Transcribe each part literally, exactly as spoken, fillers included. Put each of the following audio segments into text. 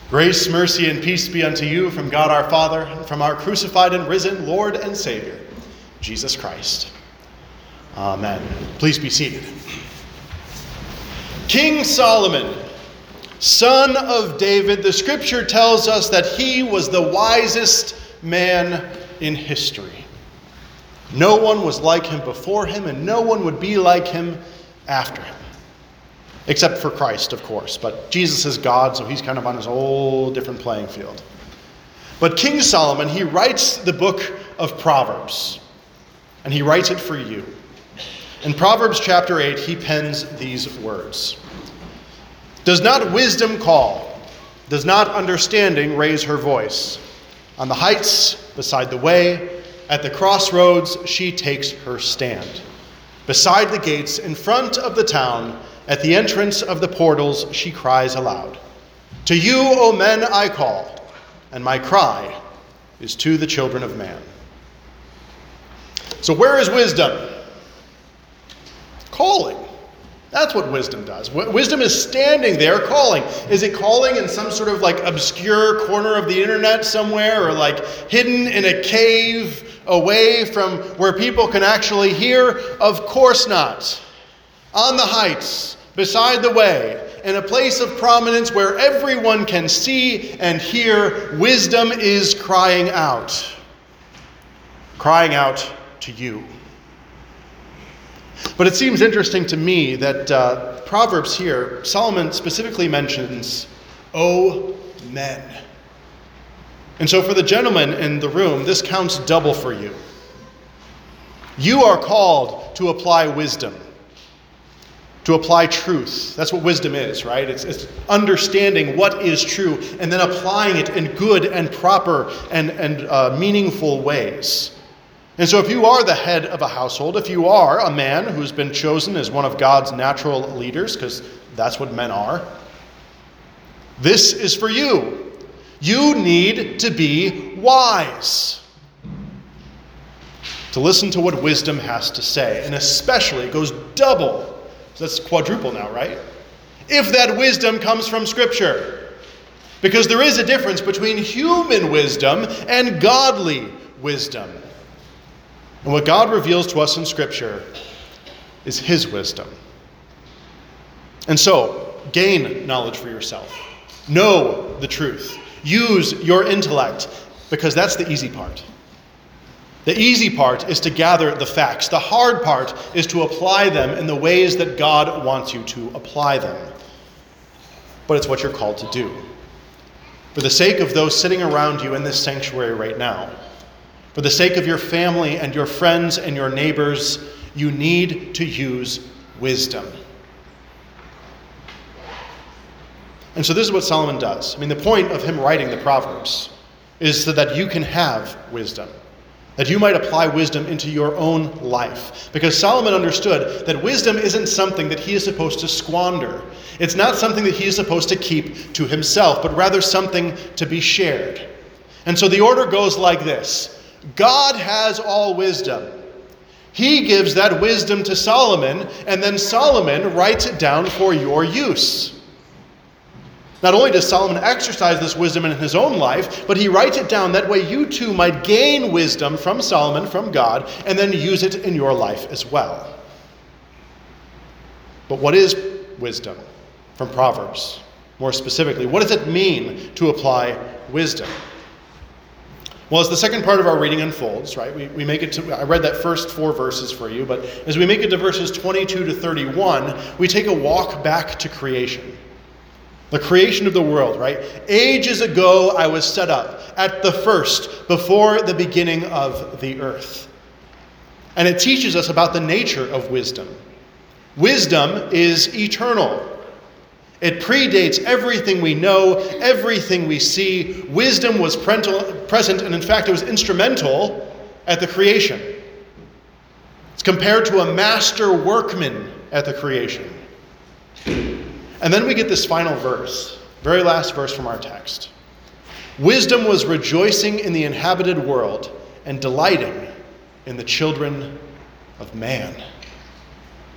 Grace, mercy, and peace be unto you from God our Father, and from our crucified and risen Lord and Savior, Jesus Christ. Amen. Please be seated. King Solomon, son of David, the scripture tells us that he was the wisest man in history. No one was like him before him, and no one would be like him after him. Except for Christ, of course. But Jesus is God, so he's kind of on his whole different playing field. But King Solomon, he writes the book of Proverbs. And he writes it for you. In Proverbs chapter eight, he pens these words. Does not wisdom call? Does not understanding raise her voice? On the heights, beside the way, at the crossroads, she takes her stand. Beside the gates, in front of the town, at the entrance of the portals, she cries aloud. To you, O men, I call, and my cry is to the children of man. So where is wisdom? Calling. That's what wisdom does. Wisdom is standing there calling. Is it calling in some sort of like obscure corner of the internet somewhere, or like hidden in a cave away from where people can actually hear? Of course not. On the heights, beside the way, in a place of prominence where everyone can see and hear, wisdom is crying out. Crying out to you. But it seems interesting to me that uh, Proverbs here, Solomon specifically mentions, O men. And so for the gentlemen in the room, this counts double for you. You are called to apply wisdom. To apply truth. That's what wisdom is, right? It's, it's understanding what is true and then applying it in good and proper and, and uh, meaningful ways. And so if you are the head of a household, if you are a man who's been chosen as one of God's natural leaders, because that's what men are, this is for you. You need to be wise. To listen to what wisdom has to say. And especially, it goes double. So that's quadruple now, right? If that wisdom comes from Scripture. Because there is a difference between human wisdom and godly wisdom. And what God reveals to us in Scripture is His wisdom. And so, gain knowledge for yourself. Know the truth. Use your intellect, because that's the easy part. The easy part is to gather the facts. The hard part is to apply them in the ways that God wants you to apply them. But it's what you're called to do. For the sake of those sitting around you in this sanctuary right now, for the sake of your family and your friends and your neighbors, you need to use wisdom. And so this is what Solomon does. I mean, the point of him writing the Proverbs is so that you can have wisdom. That you might apply wisdom into your own life. Because Solomon understood that wisdom isn't something that he is supposed to squander. It's not something that he is supposed to keep to himself, but rather something to be shared. And so the order goes like this. God has all wisdom. He gives that wisdom to Solomon, and then Solomon writes it down for your use. Not only does Solomon exercise this wisdom in his own life, but he writes it down. That way you too might gain wisdom from Solomon, from God, and then use it in your life as well. But what is wisdom from Proverbs? More specifically, what does it mean to apply wisdom? Well, as the second part of our reading unfolds, right, we, we make it to, I read that first four verses for you, but as we make it to verses twenty-two to thirty-one, we take a walk back to creation. The creation of the world, right? Ages ago I was set up at the first, before the beginning of the earth. And it teaches us about the nature of wisdom. Wisdom is eternal. It predates everything we know, everything we see. Wisdom was present, and in fact it was instrumental at the creation. It's compared to a master workman at the creation. And then we get this final verse, very last verse from our text. Wisdom was rejoicing in the inhabited world and delighting in the children of man.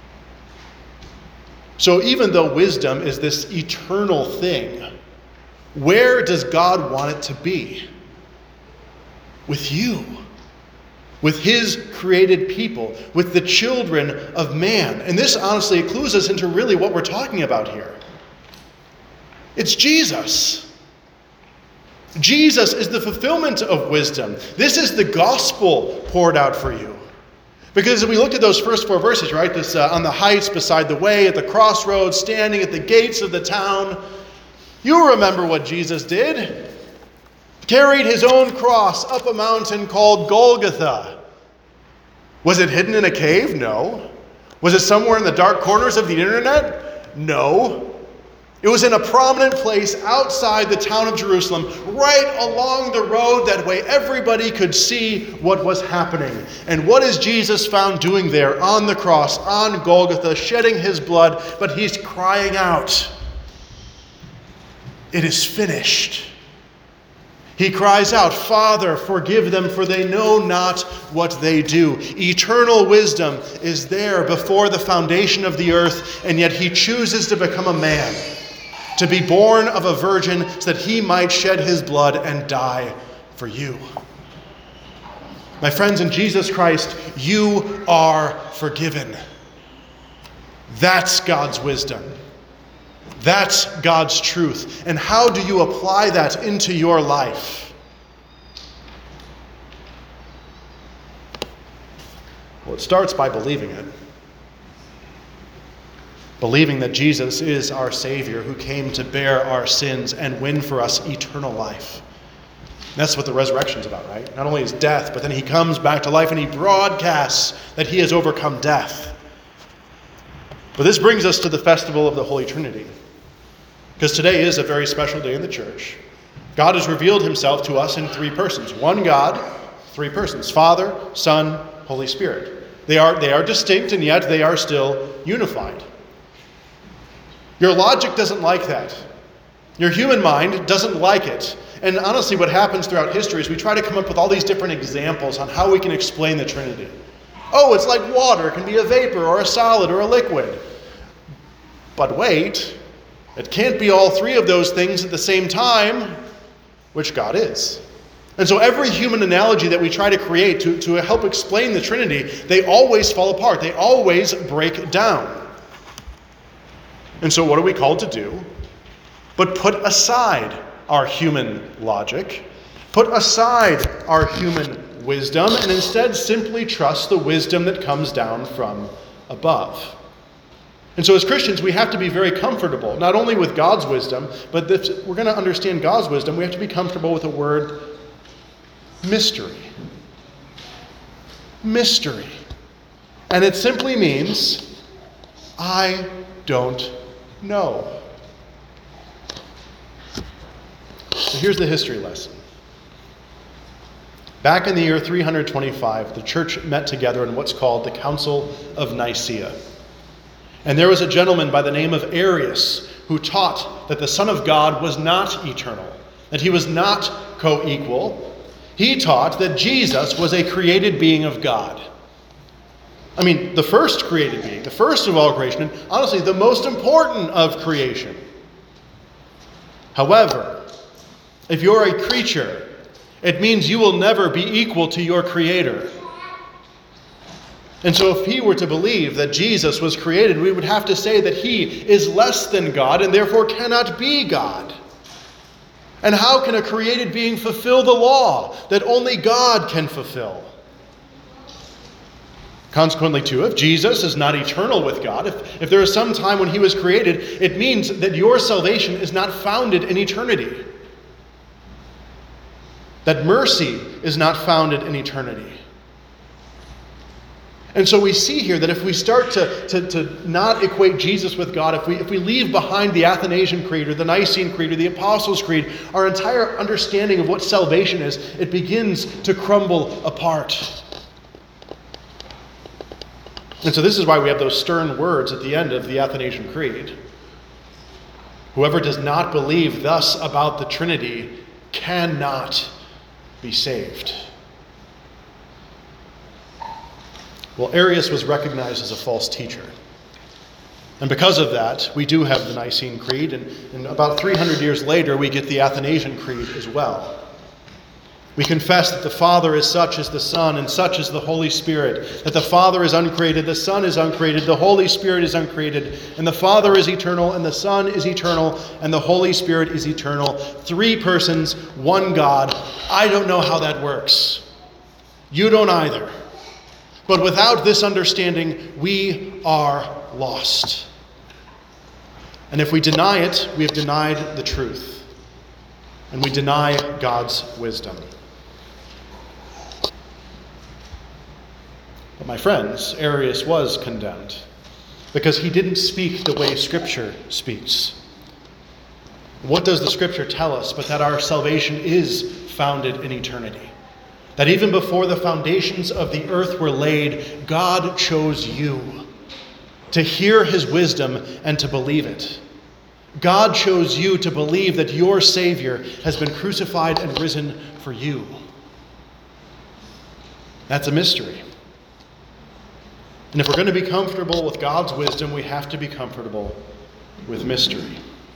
So even though wisdom is this eternal thing, Where does God want it to be? With you. With his created people. With the children of man. And this honestly clues us into really what we're talking about here. It's Jesus. Jesus is the fulfillment of wisdom. This is the gospel poured out for you. Because if we looked at those first four verses, right, this uh, on the heights beside the way, at the crossroads, standing at the gates of the town, you remember what Jesus did. Carried his own cross up a mountain called Golgotha. Was it hidden in a cave? No. Was it somewhere in the dark corners of the internet? No. It was in a prominent place outside the town of Jerusalem, right along the road. That way everybody could see what was happening. And what is Jesus found doing there on the cross, on Golgotha, shedding his blood, but he's crying out, "It is finished." He cries out, "Father, forgive them, for they know not what they do." Eternal wisdom is there before the foundation of the earth, and yet he chooses to become a man, to be born of a virgin so that he might shed his blood and die for you. My friends, in Jesus Christ, you are forgiven. That's God's wisdom. That's God's truth. And how do you apply that into your life? Well, it starts by believing it. Believing that Jesus is our Savior who came to bear our sins and win for us eternal life. That's what the resurrection is about, right? Not only his death, but then he comes back to life and he broadcasts that he has overcome death. But this brings us to the festival of the Holy Trinity. Because today is a very special day in the church. God has revealed himself to us in three persons. One God, three persons. Father, Son, Holy Spirit. They are, they are distinct, and yet they are still unified. Your logic doesn't like that. Your human mind doesn't like it. And honestly, what happens throughout history is we try to come up with all these different examples on how we can explain the Trinity. Oh, it's like water. It can be a vapor or a solid or a liquid. But wait, it can't be all three of those things at the same time, which God is. And so every human analogy that we try to create to, to help explain the Trinity, they always fall apart. They always break down. And so what are we called to do? But put aside our human logic, put aside our human wisdom, and instead simply trust the wisdom that comes down from above. And so as Christians, we have to be very comfortable, not only with God's wisdom, but if we're going to understand God's wisdom, we have to be comfortable with the word mystery. Mystery. And it simply means, I don't know. So here's the history lesson. Back in the year three hundred twenty-five, the church met together in what's called the Council of Nicaea. And there was a gentleman by the name of Arius who taught that the Son of God was not eternal, that he was not co-equal. He taught that Jesus was a created being of God. I mean, the first created being, the first of all creation, and honestly, the most important of creation. However, if you're a creature, it means you will never be equal to your Creator. And so if he were to believe that Jesus was created, we would have to say that he is less than God and therefore cannot be God. And how can a created being fulfill the law that only God can fulfill? Consequently, too, if Jesus is not eternal with God, if, if there is some time when he was created, it means that your salvation is not founded in eternity. That mercy is not founded in eternity. And so we see here that if we start to, to, to not equate Jesus with God, if we, if we leave behind the Athanasian Creed or the Nicene Creed or the Apostles' Creed, our entire understanding of what salvation is, it begins to crumble apart. And so this is why we have those stern words at the end of the Athanasian Creed. Whoever does not believe thus about the Trinity cannot be saved. Well, Arius was recognized as a false teacher. And because of that, we do have the Nicene Creed, and, and about three hundred years later, we get the Athanasian Creed as well. We confess that the Father is such as the Son, and such as the Holy Spirit, that the Father is uncreated, the Son is uncreated, the Holy Spirit is uncreated, and the Father is eternal, and the Son is eternal, and the Holy Spirit is eternal. Three persons, one God. I don't know how that works. You don't either. But without this understanding, we are lost. And if we deny it, we have denied the truth. And we deny God's wisdom. But my friends, Arius was condemned because he didn't speak the way Scripture speaks. What does the Scripture tell us but that our salvation is founded in eternity? That even before the foundations of the earth were laid, God chose you to hear his wisdom and to believe it. God chose you to believe that your Savior has been crucified and risen for you. That's a mystery. And if we're going to be comfortable with God's wisdom, we have to be comfortable with mystery.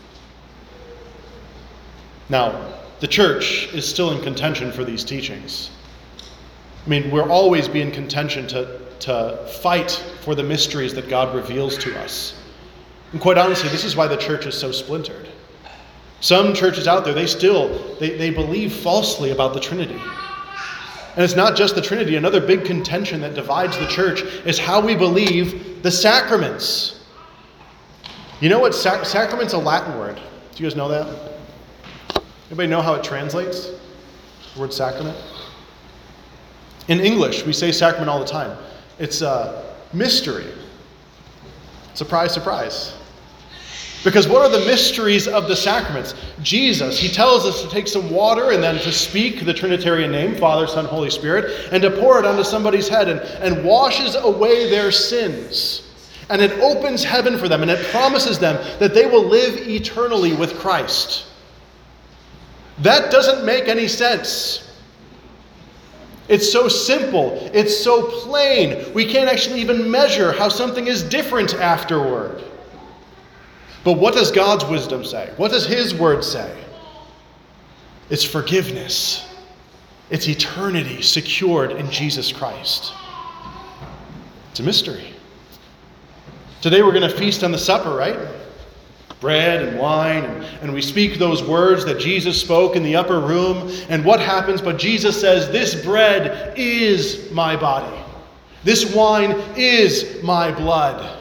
Now, the church is still in contention for these teachings. I mean, we'll always be in contention to, to fight for the mysteries that God reveals to us. And quite honestly, this is why the church is so splintered. Some churches out there, they still, they, they believe falsely about the Trinity. And it's not just the Trinity. Another big contention that divides the church is how we believe the sacraments. You know what? Sac- sacrament's a Latin word. Do you guys know that? Anybody know how it translates? The word sacrament? In English, we say sacrament all the time. It's a mystery. Surprise, surprise. Because what are the mysteries of the sacraments? Jesus, he tells us to take some water and then to speak the Trinitarian name, Father, Son, Holy Spirit, and to pour it onto somebody's head and, and washes away their sins. And it opens heaven for them, and it promises them that they will live eternally with Christ. That doesn't make any sense. It's so simple. It's so plain. We can't actually even measure how something is different afterward. But what does God's wisdom say? What does his word say? It's forgiveness. It's eternity secured in Jesus Christ. It's a mystery. Today we're going to feast on the supper, right? Bread and wine, and, and we speak those words that Jesus spoke in the upper room. And what happens? But Jesus says, this bread is my body. This wine is my blood.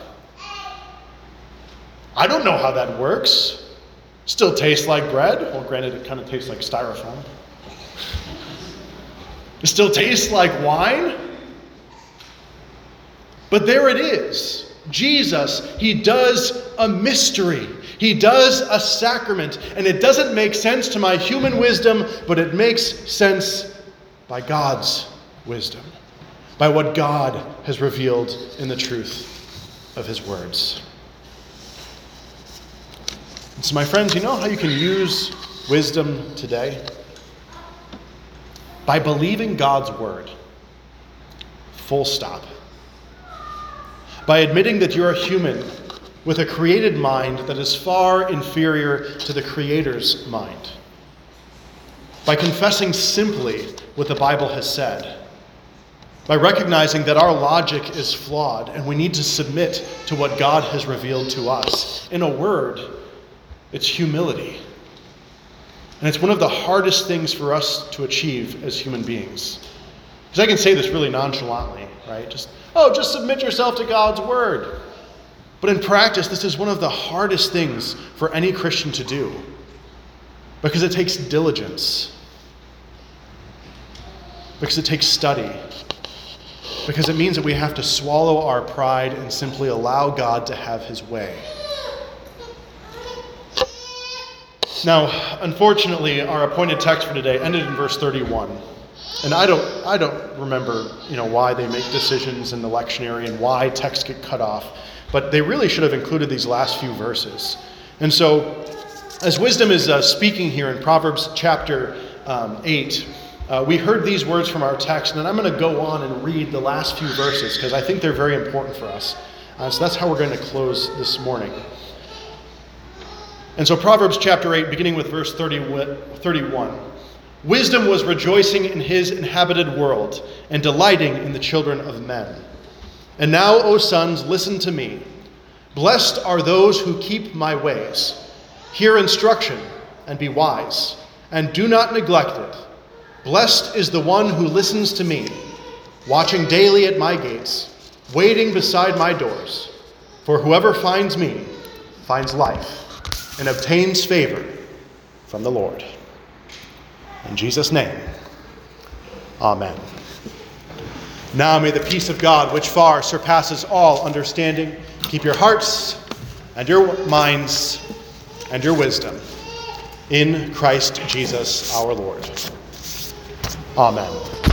I don't know how that works. Still tastes like bread. Well, granted, it kind of tastes like styrofoam. It still tastes like wine. But there it is. Jesus, he does a mystery. He does a sacrament. And it doesn't make sense to my human wisdom, but it makes sense by God's wisdom. By what God has revealed in the truth of his words. So my friends, you know how you can use wisdom today? By believing God's word. Full stop. By admitting that you're a human with a created mind that is far inferior to the Creator's mind. By confessing simply what the Bible has said. By recognizing that our logic is flawed and we need to submit to what God has revealed to us. In a word, it's humility. And it's one of the hardest things for us to achieve as human beings. Because I can say this really nonchalantly, right? Just, oh, just submit yourself to God's word. But in practice, this is one of the hardest things for any Christian to do. Because it takes diligence. Because it takes study. Because it means that we have to swallow our pride and simply allow God to have his way. Now, unfortunately, our appointed text for today ended in verse thirty-one. And I don't I don't remember, you know, why they make decisions in the lectionary and why texts get cut off. But they really should have included these last few verses. And so, as wisdom is uh, speaking here in Proverbs chapter um, eight, uh, we heard these words from our text. And I'm going to go on and read the last few verses because I think they're very important for us. Uh, so that's how we're going to close this morning. And so Proverbs chapter eight, beginning with verse thirty, thirty-one. Wisdom was rejoicing in his inhabited world and delighting in the children of men. And now, O sons, listen to me. Blessed are those who keep my ways. Hear instruction and be wise, and do not neglect it. Blessed is the one who listens to me, watching daily at my gates, waiting beside my doors. For whoever finds me finds life and obtains favor from the Lord. In Jesus' name, amen. Now may the peace of God, which far surpasses all understanding, keep your hearts and your minds and your wisdom in Christ Jesus our Lord. Amen.